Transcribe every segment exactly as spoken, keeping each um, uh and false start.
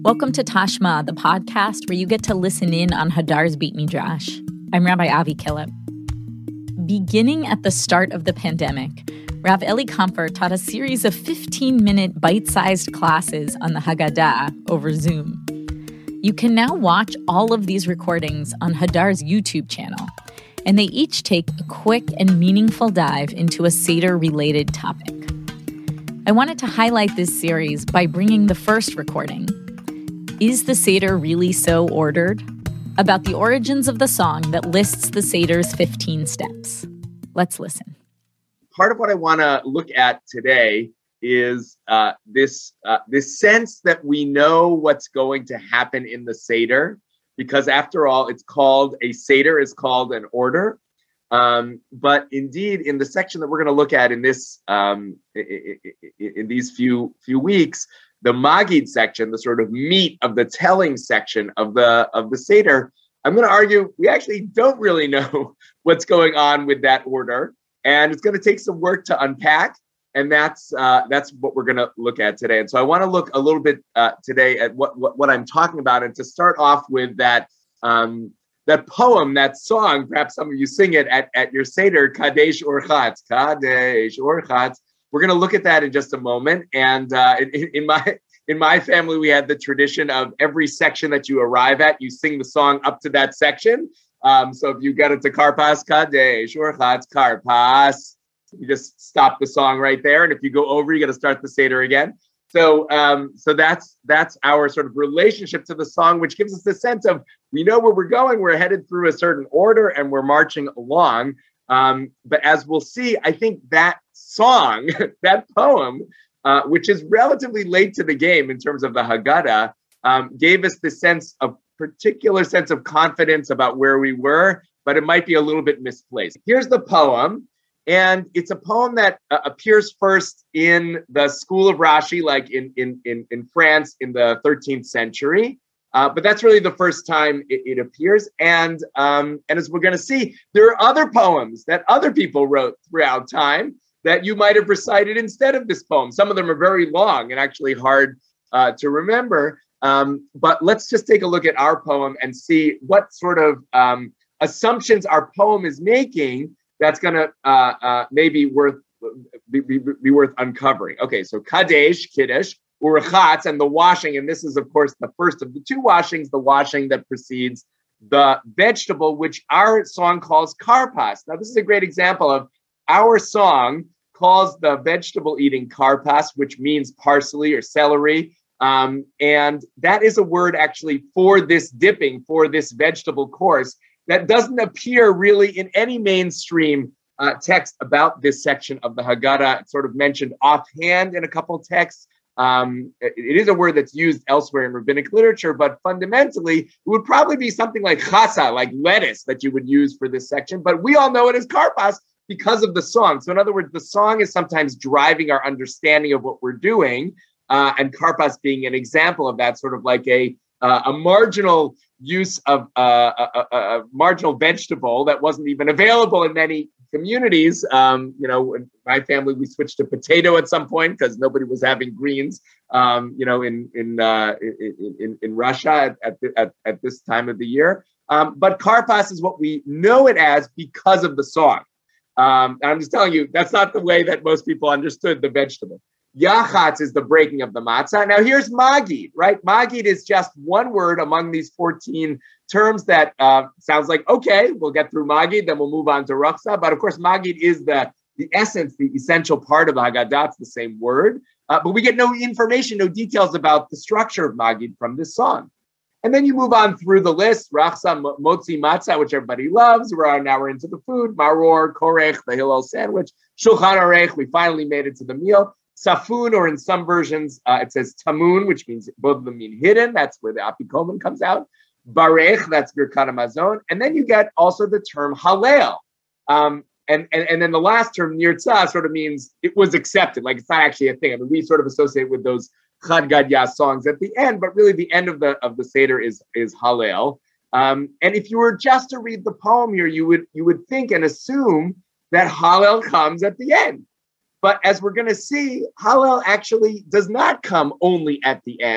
Welcome to Tashma, the podcast where you get to listen in on Hadar's Beit Midrash. I'm Rabbi Avi Killip. Beginning at the start of the pandemic, Rav Eli Kamfer taught a series of fifteen-minute bite-sized classes on the Haggadah over Zoom. You can now watch all of these recordings on Hadar's YouTube channel, and they each take a quick and meaningful dive into a Seder-related topic. I wanted to highlight this series by bringing the first recording, Is the Seder Really So Ordered?, about the origins of the song that lists the Seder's fifteen steps. Let's listen. Part of what I want to look at today is uh, this uh, this sense that we know what's going to happen in the Seder, because after all, it's called, a Seder is called an order. Um, but indeed, in the section that we're going to look at in this um, in, in these few few weeks, the Magid section, the sort of meat of the telling section of the of the Seder, I'm going to argue we actually don't really know what's going on with that order, and it's going to take some work to unpack. And that's uh, that's what we're going to look at today. And so I want to look a little bit uh, today at what, what what I'm talking about, and to start off with that. Um, That poem, that song, perhaps some of you sing it at, at your Seder, Kadesh Orchatz, Kadesh Orchatz. We're going to look at that in just a moment. And uh, in, in my in my family, we had the tradition of every section that you arrive at, you sing the song up to that section. Um, so if you get it to Karpas, Kadesh Orchatz, Karpas, you just stop the song right there. And if you go over, you got to start the Seder again. So, um, so that's that's our sort of relationship to the song, which gives us the sense of we know where we're going. We're headed through a certain order, and we're marching along. Um, but as we'll see, I think that song, that poem, uh, which is relatively late to the game in terms of the Haggadah, um, gave us the sense of particular sense of confidence about where we were, but it might be a little bit misplaced. Here's the poem. And it's a poem that uh, appears first in the school of Rashi, like in in in, in France in the thirteenth century. Uh, but that's really the first time it, it appears. And um, and as we're going to see, there are other poems that other people wrote throughout time that you might have recited instead of this poem. Some of them are very long and actually hard uh, to remember. Um, but let's just take a look at our poem and see what sort of um, assumptions our poem is making. That's going to uh, uh, maybe worth be, be, be worth uncovering. Okay, so Kadesh, Kiddush, Urchatz, and the washing. And this is, of course, the first of the two washings, the washing that precedes the vegetable, which our song calls Karpas. Now, this is a great example of our song calls the vegetable eating Karpas, which means parsley or celery. Um, and that is a word actually for this dipping, for this vegetable course, that doesn't appear really in any mainstream uh, text about this section of the Haggadah. It's sort of mentioned offhand in a couple texts. Um, it, it is a word that's used elsewhere in rabbinic literature, but fundamentally, it would probably be something like chasa, like lettuce, that you would use for this section. But we all know it as karpas because of the song. So in other words, the song is sometimes driving our understanding of what we're doing, uh, and karpas being an example of that, sort of like a Uh, a marginal use of uh, a, a, a marginal vegetable that wasn't even available in many communities. Um, you know, in my family, we switched to potato at some point because nobody was having greens. Um, you know, in in, uh, in in in Russia at at, the, at at this time of the year. Um, but karpas is what we know it as because of the song. Um, and I'm just telling you, that's not the way that most people understood the vegetable. Yachatz is the breaking of the matzah. Now here's Magid, right? Magid is just one word among these fourteen terms that uh, sounds like, okay, we'll get through Magid, then we'll move on to Rachsa. But of course, Magid is the, the essence, the essential part of Haggadah. It's the same word. Uh, but we get no information, no details about the structure of Magid from this song. And then you move on through the list, Rachsa, Motzi, Matzah, which everybody loves. We're now we're into the food, Maror, Korech, the Hillel sandwich, Shulchan Aruch, we finally made it to the meal. Safun, or in some versions, uh, it says Tamun, which means both of them mean hidden. That's where the Apikomen comes out. Barech, that's Birkat Hamazon. And then you get also the term Hallel. Um, and, and, and then the last term, Nirtzah, sort of means it was accepted. Like it's not actually a thing. I mean, we sort of associate with those Chad Gadya songs at the end, but really the end of the of the Seder is, is Hallel. Um, and if you were just to read the poem here, you would you would think and assume that Hallel comes at the end. But as we're going to see, Hallel actually does not come only at the end.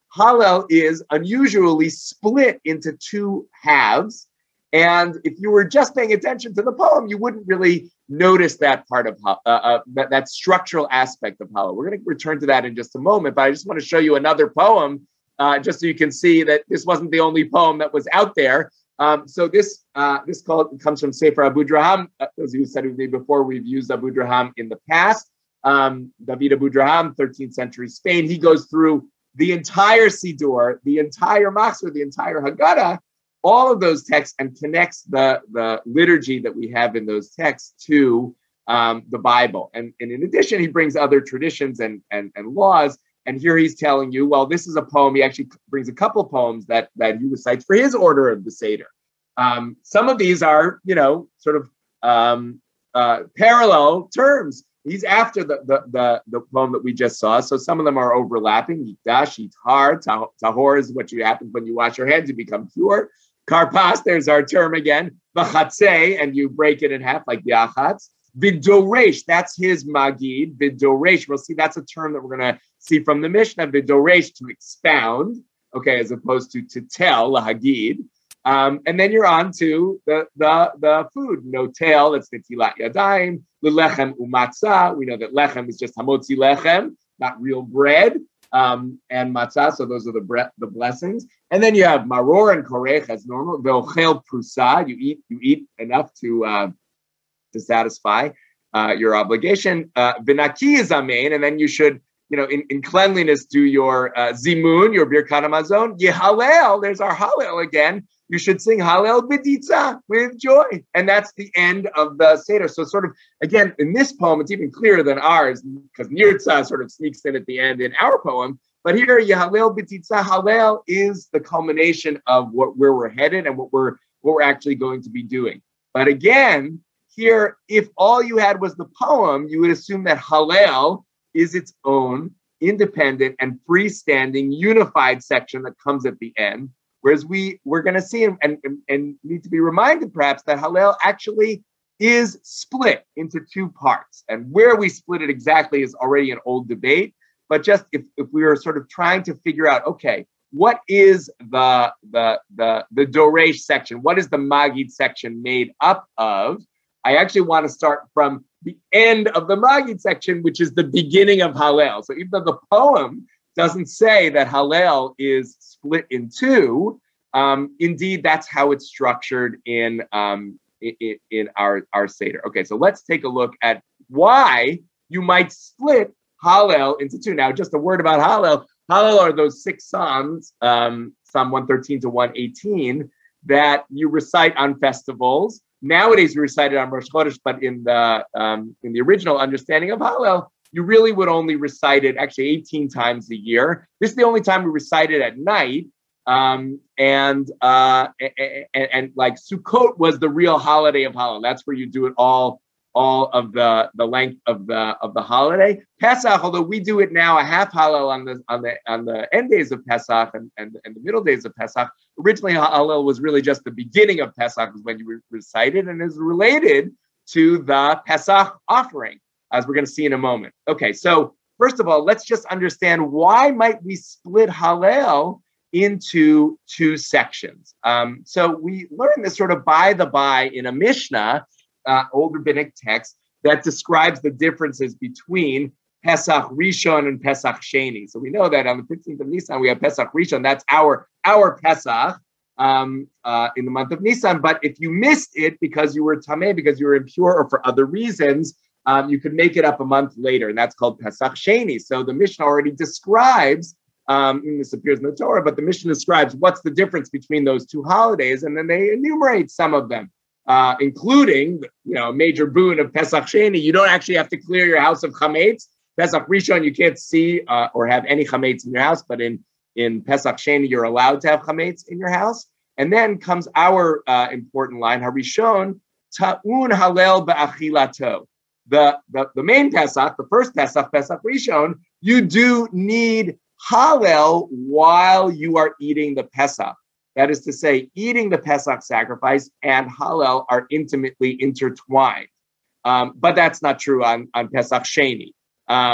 Hallel is unusually split into two halves. And if you were just paying attention to the poem, you wouldn't really notice that part of uh, uh, that, that structural aspect of Hallel. We're going to return to that in just a moment, but I just want to show you another poem, uh, just so you can see that this wasn't the only poem that was out there. Um, so this uh, this call comes from Sefer Abu Draham. Uh, those of you who studied with me before, we've used Abu Draham in the past. Um, David Abu Draham, thirteenth century Spain. He goes through the entire Siddur, the entire Machzor, the entire Haggadah, all of those texts, and connects the, the liturgy that we have in those texts to um, the Bible. And, and in addition, he brings other traditions and, and, and laws. And here he's telling you, well, this is a poem. He actually brings a couple of poems that, that he recites for his order of the Seder. Um, some of these are, you know, sort of um, uh, parallel terms. He's after the, the, the, the poem that we just saw. So some of them are overlapping. Yikdash, Yitar, Tahor is what you happen when you wash your hands, you become pure. Karpas, there's our term again. V'chatzei, and you break it in half like the achatz. Vidoresh, that's his magid. Vidoresh, we'll see that's a term that we're going to see from the Mishnah. Vidoresh, to expound, okay, as opposed to to tell, lahagid. Um, and then you're on to the the the food. No tail, that's netilat yadayim. L'lechem umatzah. We know that lechem is just hamotzi lechem, not real bread. Um, and matzah, so those are the bre- the blessings. And then you have maror and korech as normal. Ve'ochel prusa, you eat you eat enough to uh, to satisfy uh, your obligation. V'naki is amen, and then you should, you know, in, in cleanliness do your uh, zimun, your birkat hamazon. Yehalel, there's our Hallel again. You should sing Hallel b'ditza, with joy. And that's the end of the Seder. So sort of, again, in this poem, it's even clearer than ours, because Nirtza sort of sneaks in at the end in our poem. But here, Yehalel b'ditza, Hallel is the culmination of what where we're headed and what we're what we're actually going to be doing. But again, here, if all you had was the poem, you would assume that Hallel is its own independent and freestanding unified section that comes at the end. Whereas we, we're going to see and, and, and need to be reminded perhaps that Hallel actually is split into two parts. And where we split it exactly is already an old debate. But just if, if we were sort of trying to figure out, okay, what is the, the, the, the Doresh section? What is the Magid section made up of? I actually want to start from the end of the Magid section, which is the beginning of Hallel. So even though the poem doesn't say that Hallel is split in two, um, indeed, that's how it's structured in, um, in, in our, our Seder. Okay, so let's take a look at why you might split Hallel into two. Now, just a word about Hallel. Hallel are those six Psalms, um, Psalm one thirteen to one eighteen, that you recite on festivals. Nowadays, we recite it on Rosh Chodesh, but in the um, in the original understanding of Hallel, you really would only recite it actually eighteen times a year. This is the only time we recite it at night. Um, and, uh, and, and, and like Sukkot was the real holiday of Hallel. That's where you do it all, all of the, the length of the of the holiday. Pesach, although we do it now a half Hallel on the on the on the end days of Pesach and, and, and the middle days of Pesach. Originally, Hallel was really just the beginning of Pesach, was when you re- recited, and is related to the Pesach offering, as we're going to see in a moment. Okay, so first of all, let's just understand why might we split Hallel into two sections. Um, so we learn this sort of by the by in a Mishnah, uh, old rabbinic text, that describes the differences between Pesach Rishon and Pesach Sheni. So we know that on the fifteenth of Nisan, we have Pesach Rishon. That's our, our Pesach um, uh, in the month of Nisan. But if you missed it because you were Tameh, because you were impure, or for other reasons, um, you could make it up a month later, and that's called Pesach Sheni. So the Mishnah already describes, um, and this appears in the Torah, but the Mishnah describes what's the difference between those two holidays, and then they enumerate some of them, uh, including, you know, a major boon of Pesach Sheni. You don't actually have to clear your house of chametz. Pesach Rishon, you can't see uh, or have any chametz in your house, but in, in Pesach Sheni, you're allowed to have chametz in your house. And then comes our uh, important line, Harishon, ta'un halel ba'achilato. The, the, the main Pesach, the first Pesach, Pesach Rishon, you do need Hallel while you are eating the Pesach. That is to say, eating the Pesach sacrifice and Hallel are intimately intertwined. Um, but that's not true on, on Pesach Sheni. Um,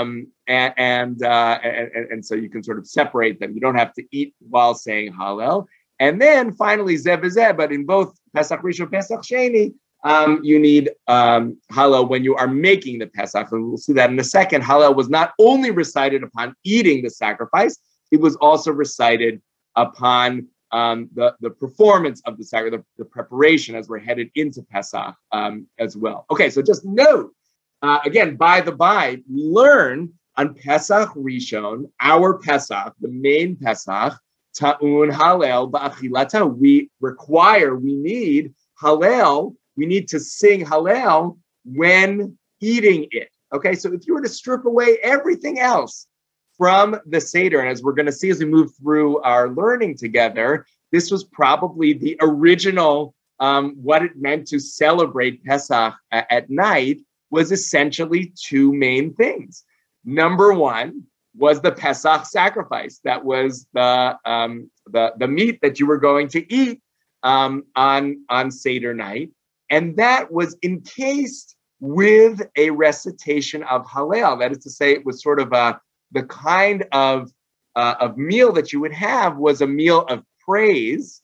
and and, uh, and and so you can sort of separate them. You don't have to eat while saying Hallel. And then finally, Zeh v'Zeh, but in both Pesach Rishon, Pesach Sheni, um, you need um, Hallel when you are making the Pesach. And we'll see that in a second. Hallel was not only recited upon eating the sacrifice, it was also recited upon um, the, the performance of the sacrifice, the, the preparation as we're headed into Pesach um, as well. Okay, so just note, uh, again, by the by, we learn on Pesach Rishon, our Pesach, the main Pesach, Ta'un Hallel ba'achilata. We require, we need Hallel. We need to sing Hallel when eating it. Okay, so if you were to strip away everything else from the Seder, and as we're going to see as we move through our learning together, this was probably the original, um, what it meant to celebrate Pesach at, at night was essentially two main things. Number one was the Pesach sacrifice. That was the um, the, the meat that you were going to eat um, on, on Seder night. And that was encased with a recitation of Hallel. That is to say, it was sort of a, the kind of, uh, of meal that you would have was a meal of praise.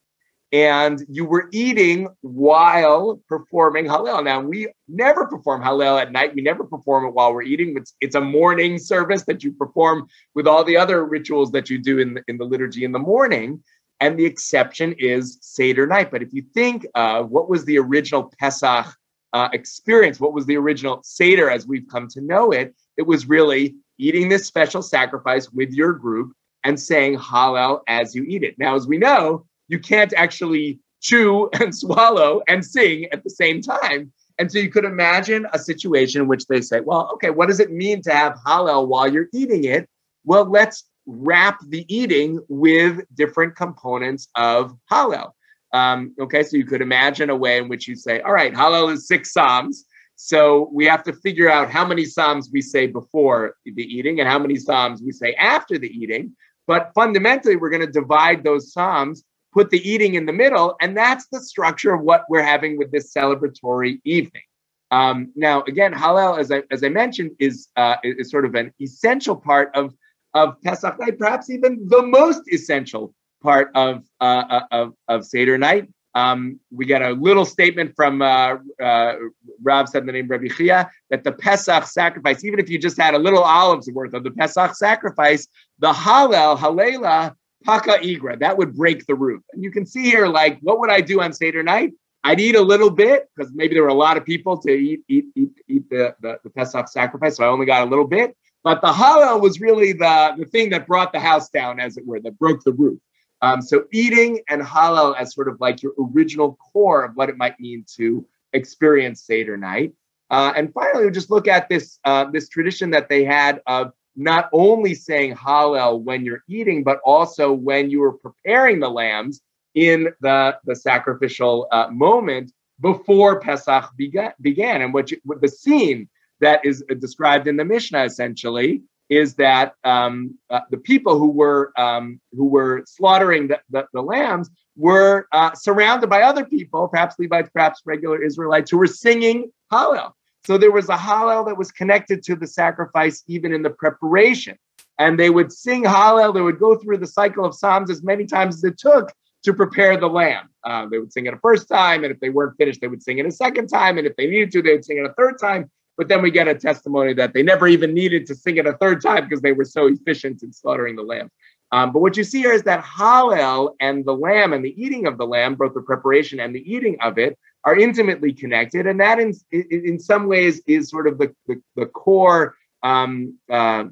And you were eating while performing Hallel. Now, we never perform Hallel at night. We never perform it while we're eating. It's, it's a morning service that you perform with all the other rituals that you do in the, in the liturgy in the morning. And the exception is Seder night. But if you think of what was the original Pesach uh, experience, what was the original Seder as we've come to know it, it was really eating this special sacrifice with your group and saying Hallel as you eat it. Now, as we know, you can't actually chew and swallow and sing at the same time. And so you could imagine a situation in which they say, well, okay, what does it mean to have Hallel while you're eating it? Well, let's wrap the eating with different components of Hallel. Um, okay, so you could imagine a way in which you say, all right, Hallel is six Psalms. So we have to figure out how many Psalms we say before the eating and how many Psalms we say after the eating. But fundamentally, we're going to divide those Psalms, put the eating in the middle, and that's the structure of what we're having with this celebratory evening. Um, now, again, Hallel, as I as I mentioned, is uh, is sort of an essential part of of Pesach night, perhaps even the most essential part of uh, of of Seder night. Um, we get a little statement from uh, uh, Rav said the name Rabbi Chia that the Pesach sacrifice, even if you just had a little olive's worth of the Pesach sacrifice, the Hallel Halela Paka Igra, that would break the roof. And you can see here, like, what would I do on Seder night? I'd eat a little bit because maybe there were a lot of people to eat eat eat, eat the, the, the Pesach sacrifice, so I only got a little bit. But the Hallel was really the, the thing that brought the house down, as it were, that broke the roof. Um, so eating and Hallel as sort of like your original core of what it might mean to experience Seder night. Uh, and finally, we'll just look at this uh, this tradition that they had of not only saying Hallel when you're eating, but also when you were preparing the lambs in the, the sacrificial uh, moment before Pesach began. began. And what, you, what the scene that is described in the Mishnah essentially is that um, uh, the people who were um, who were slaughtering the, the, the lambs were uh, surrounded by other people, perhaps Levites, perhaps regular Israelites, who were singing Hallel. So there was a Hallel that was connected to the sacrifice even in the preparation. And they would sing Hallel. They would go through the cycle of Psalms as many times as it took to prepare the lamb. Uh, they would sing it a first time, and if they weren't finished, they would sing it a second time. And if they needed to, they would sing it a third time. But then we get a testimony that they never even needed to sing it a third time because they were so efficient in slaughtering the lamb. Um, but what you see here is that Hallel and the lamb and the eating of the lamb, both the preparation and the eating of it, are intimately connected. And that in, in some ways is sort of the, the, the core, um, uh,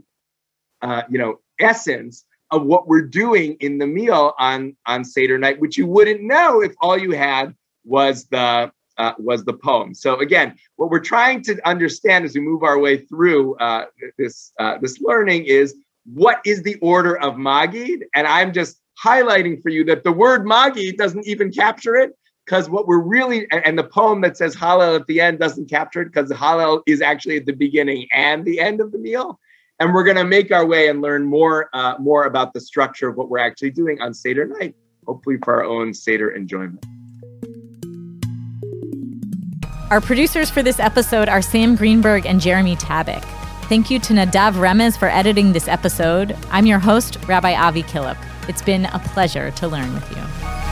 uh, you know, essence of what we're doing in the meal on, on Seder night, which you wouldn't know if all you had was the uh, was the poem. So again, what we're trying to understand as we move our way through uh, this uh, this learning is what is the order of Magid? And I'm just highlighting for you that the word Magid doesn't even capture it, because what we're really, and the poem that says Hallel at the end doesn't capture it, because the Hallel is actually at the beginning and the end of the meal. And we're going to make our way and learn more uh, more about the structure of what we're actually doing on Seder night, hopefully for our own Seder enjoyment. Our producers for this episode are Sam Greenberg and Jeremy Tabak. Thank you to Nadav Remez for editing this episode. I'm your host, Rabbi Avi Killip. It's been a pleasure to learn with you.